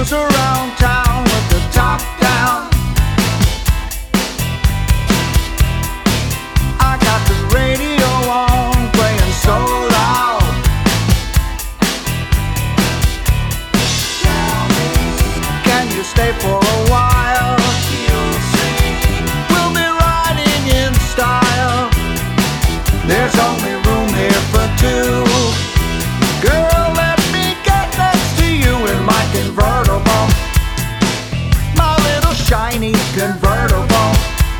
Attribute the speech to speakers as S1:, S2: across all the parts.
S1: cruise around town with the top down. I got the radio on, playing so loud. Can you stay for a while? You'll see. We'll be riding in style. There's only room here for two. Girl, let me get next to you in my convertible, my little shiny convertible.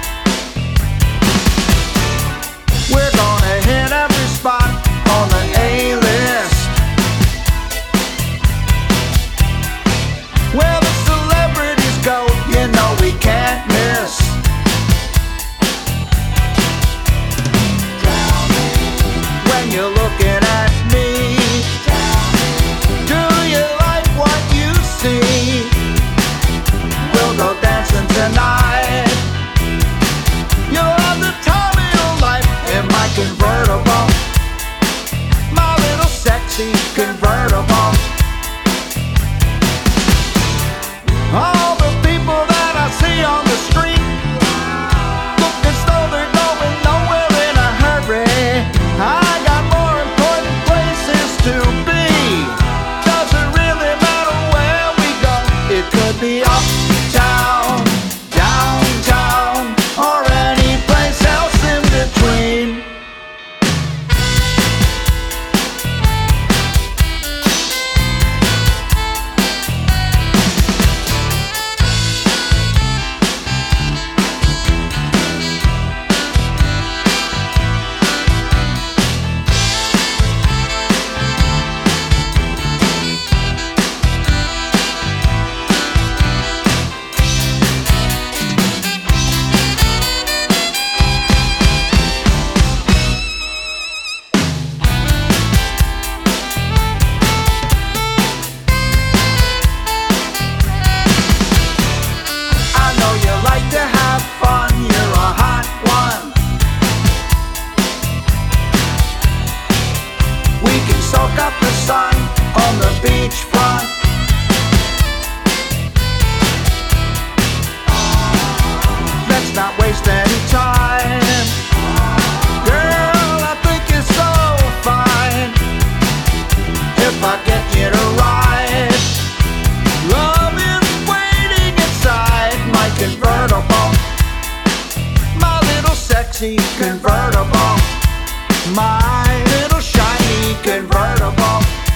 S1: We're gonna hit every spot on the A-list, where the celebrities go, you know we can't miss. When you're looking at me, do you like what you see? We'll go dancing tonight. You'll have the time of your life in my convertible, my little sexy convertible. All the people that I see on the street look as though they're going nowhere in a hurry. I got more important places to be. Doesn't really matter where we go. It could be uptown, downtown, or any place else in between. To have fun, you're a hot one. We can soak up the sun on the beachfront. Let's not waste any time. Girl, I think you're so fine. If I get you to ride, love is waiting inside my convertible, my little sexy convertible, my little shiny convertible.